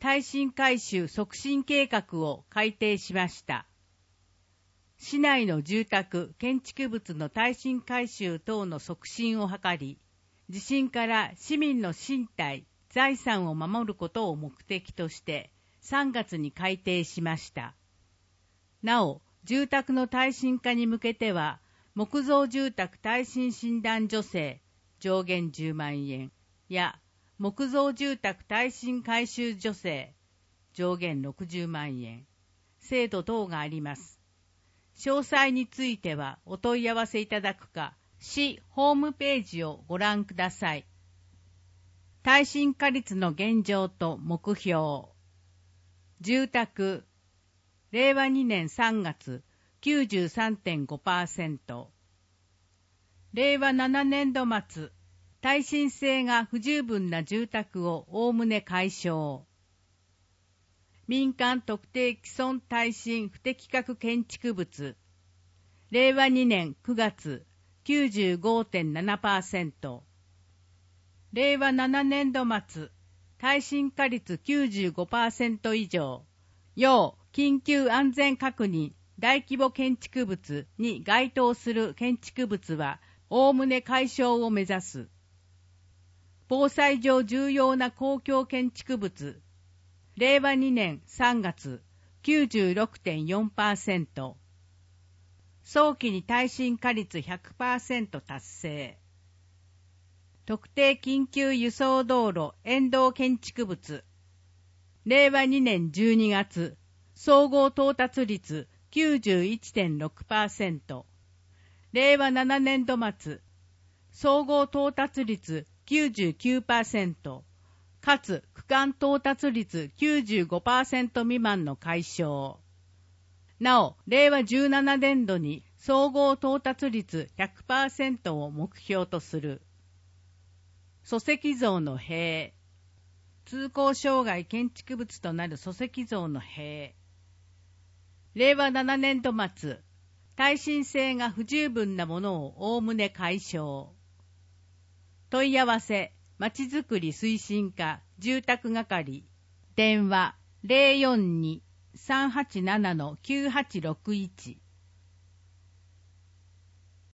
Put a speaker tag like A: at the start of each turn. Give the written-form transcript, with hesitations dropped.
A: 耐震改修促進計画を改定しました。市内の住宅、建築物の耐震改修等の促進を図り、地震から市民の身体、財産を守ることを目的として3月に改定しました。なお、住宅の耐震化に向けては、木造住宅耐震診断助成上限10万円や木造住宅耐震改修助成上限60万円制度等があります。詳細についてはお問い合わせいただくか、市ホームページをご覧ください。耐震化率の現状と目標。住宅、令和2年3月 93.5%。令和7年度末、耐震性が不十分な住宅をおおむね解消。民間特定既存耐震不適格建築物、令和2年9月 95.7%、令和7年度末、耐震化率 95% 以上、要緊急安全確認大規模建築物に該当する建築物は、おおむね解消を目指す。防災上重要な公共建築物、令和2年3月 96.4%、早期に耐震化率 100% 達成。特定緊急輸送道路沿道建築物、令和2年12月、総合到達率 91.6%、令和7年度末、総合到達率 99%、かつ区間到達率 95% 未満の解消。なお、令和17年度に総合到達率 100% を目標とする。礎石像の塀。通行障害建築物となる礎石像の塀。令和7年度末、耐震性が不十分なものをおおむね解消。問い合わせ、まちづくり推進課住宅係、電話 042-387-9861